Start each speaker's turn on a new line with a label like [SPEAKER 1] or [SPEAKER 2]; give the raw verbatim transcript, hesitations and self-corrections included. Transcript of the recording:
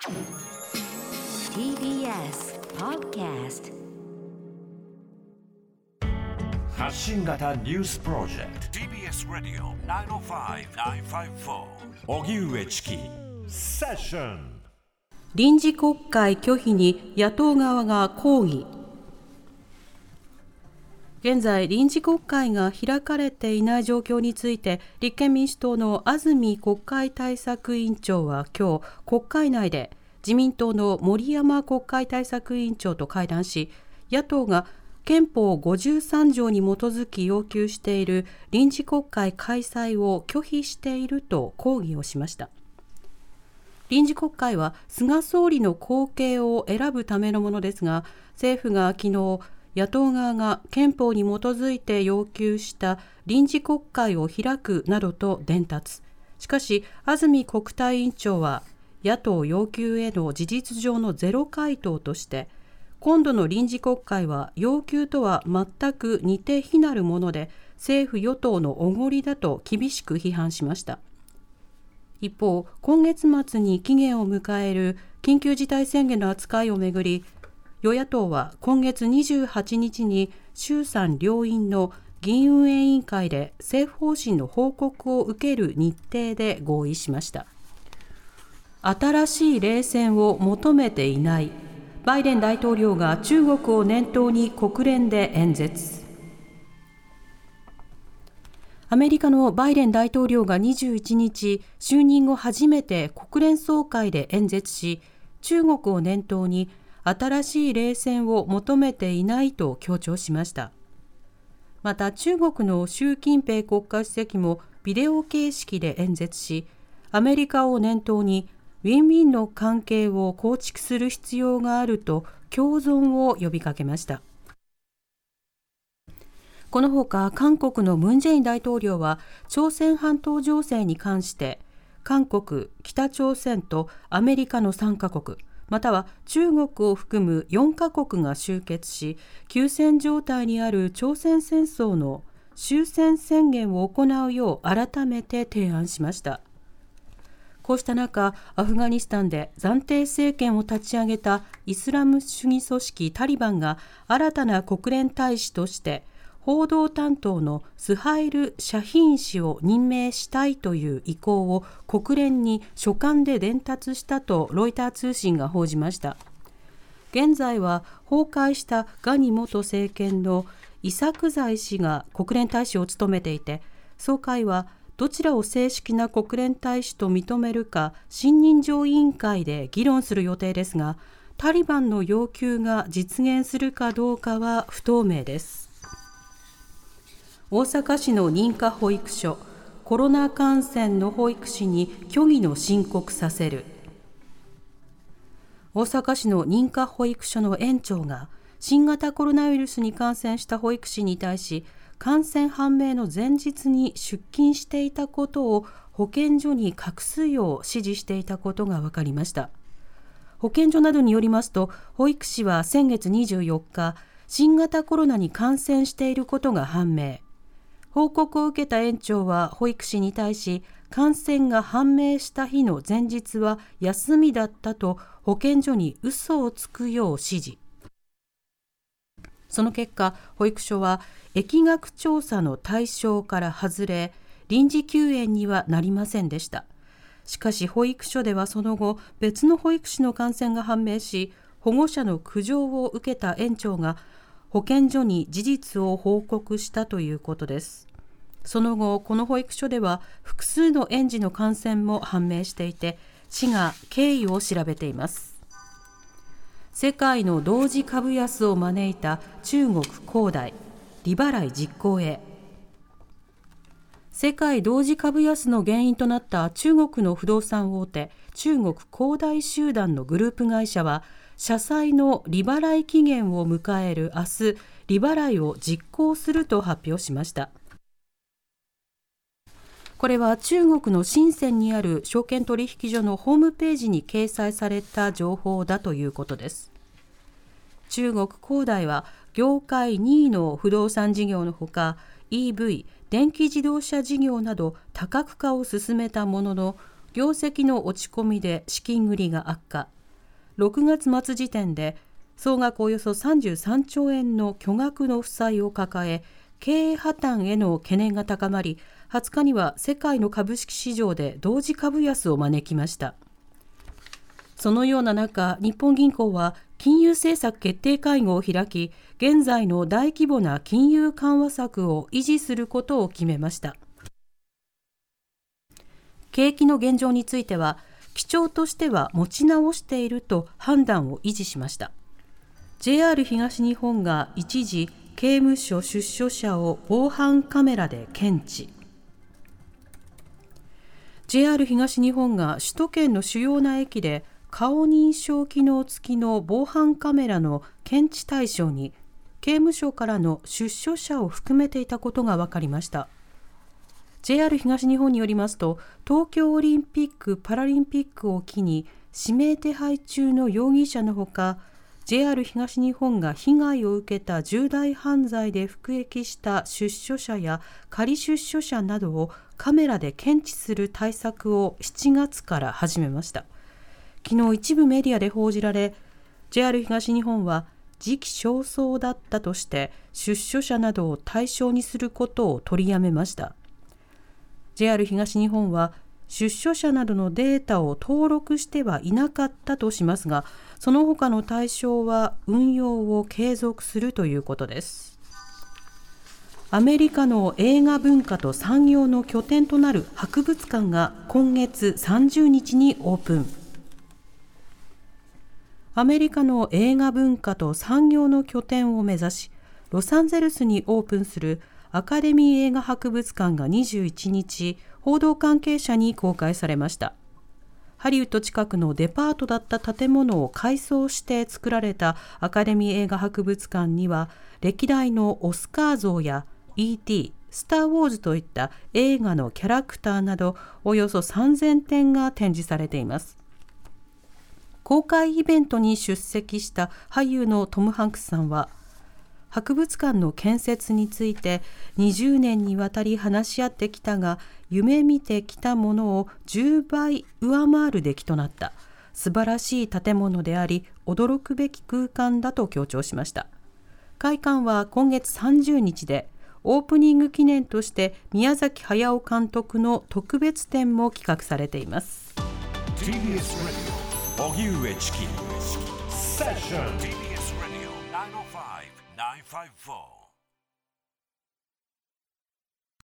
[SPEAKER 1] ティービーエス Podcast
[SPEAKER 2] 発信型ニュースプロジェクト ティービーエス ラディオ きゅうまるご きゅうごよん 荻上チキセッション。
[SPEAKER 3] 臨時国会拒否に野党側が抗議。現在、臨時国会が開かれていない状況について、立憲民主党の安住国会対策委員長は今日、国会内で自民党の森山国会対策委員長と会談し、野党が憲法ごじゅうさん条に基づき要求している臨時国会開催を拒否していると抗議をしました。臨時国会は菅総理の後継を選ぶためのものですが、政府が昨日、野党側が憲法に基づいて要求した臨時国会を開くなどと伝達。しかし、安住国対委員長は、野党要求への事実上のゼロ回答として、今度の臨時国会は要求とは全く似て非なるもので、政府与党のおごりだと厳しく批判しました。一方、今月末に期限を迎える緊急事態宣言の扱いをめぐり、与野党は今月にじゅうはちにちに衆参両院の議院運営委員会で政府方針の報告を受ける日程で合意しました。新しい冷戦を求めていない。バイデン大統領が中国を念頭に国連で演説。アメリカのバイデン大統領がにじゅういちにち、就任後初めて国連総会で演説し、中国を念頭に新しい冷戦を求めていないと強調しました。また中国の習近平国家主席もビデオ形式で演説し、アメリカを念頭にウィンウィンの関係を構築する必要があると共存を呼びかけました。このほか韓国のムン・ジェイン大統領は朝鮮半島情勢に関して韓国、北朝鮮とアメリカのさんかこく、または中国を含むよんかこくが集結し、休戦状態にある朝鮮戦争の終戦宣言を行うよう改めて提案しました。こうした中、アフガニスタンで暫定政権を立ち上げたイスラム主義組織タリバンが新たな国連大使として報道担当のスハイル・シャヒーン氏を任命したいという意向を国連に書簡で伝達したとロイター通信が報じました。現在は崩壊したガニ元政権のイサクザイ氏が国連大使を務めていて、総会はどちらを正式な国連大使と認めるか信任状委員会で議論する予定ですが、タリバンの要求が実現するかどうかは不透明です。大阪市の認可保育所、コロナ感染の保育士に虚偽の申告させる。大阪市の認可保育所の園長が新型コロナウイルスに感染した保育士に対し、感染判明の前日に出勤していたことを保健所に隠すよう指示していたことが分かりました。保健所などによりますと、保育士は先月にじゅうよっか、新型コロナに感染していることが判明。報告を受けた園長は保育士に対し、感染が判明した日の前日は休みだったと保健所に嘘をつくよう指示。その結果、保育所は疫学調査の対象から外れ、臨時休園にはなりませんでした。しかし保育所ではその後、別の保育士の感染が判明し、保護者の苦情を受けた園長が保健所に事実を報告したということです。その後、この保育所では複数の園児の感染も判明していて、市が経緯を調べています。世界の同時株安を招いた中国恒大、利払い実行へ。世界同時株安の原因となった中国の不動産大手、中国恒大集団のグループ会社は、社債の利払い期限を迎える明日、利払いを実行すると発表しました。これは中国の深センにある証券取引所のホームページに掲載された情報だということです。中国恒大は業界にいの不動産事業のほか、イーブイ、電気自動車事業など多角化を進めたものの、業績の落ち込みで資金繰りが悪化。 ろくがつ末時点で総額およそさんじゅうさんちょうえんの巨額の負債を抱え、経営破綻への懸念が高まり、はつかには世界の株式市場で同時株安を招きました。そのような中、日本銀行は金融政策決定会合を開き、現在の大規模な金融緩和策を維持することを決めました。景気の現状については、基調としては持ち直していると判断を維持しました。ジェイアール 東日本が一時、刑務所出所者を防犯カメラで検知。ジェイアール 東日本が首都圏の主要な駅で顔認証機能付きの防犯カメラの検知対象に刑務所からの出所者を含めていたことが分かりました。ジェイアール 東日本によりますと、東京オリンピック・パラリンピックを機に指名手配中の容疑者のほか、ジェイアール 東日本が被害を受けた重大犯罪で服役した出所者や仮出所者などをカメラで検知する対策をしちがつから始めました。昨日一部メディアで報じられ、ジェイアール 東日本は時期尚早だったとして出所者などを対象にすることを取りやめました。ジェイアール 東日本は出所者などのデータを登録してはいなかったとしますが、その他の対象は運用を継続するということです。アメリカの映画文化と産業の拠点となる博物館が今月さんじゅうにちにオープン。アメリカの映画文化と産業の拠点を目指し、ロサンゼルスにオープンするアカデミー映画博物館がにじゅういちにち、報道関係者に公開されました。ハリウッド近くのデパートだった建物を改装して作られたアカデミー映画博物館には、歴代のオスカー像や イーティー、スター・ウォーズといった映画のキャラクターなどおよそさんぜんてんが展示されています。公開イベントに出席した俳優のトム・ハンクスさんは、博物館の建設についてにじゅうねんにわたり話し合ってきたが、夢見てきたものをじゅうばい上回る出来となった。素晴らしい建物であり、驚くべき空間だと強調しました。開館は今月さんじゅうにちで、オープニング記念として宮崎駿監督の特別展も企画されています。
[SPEAKER 2] ティービーエス ラジオ荻上チキセッション ティービーエス ラジオきゅうまるご きゅうごよん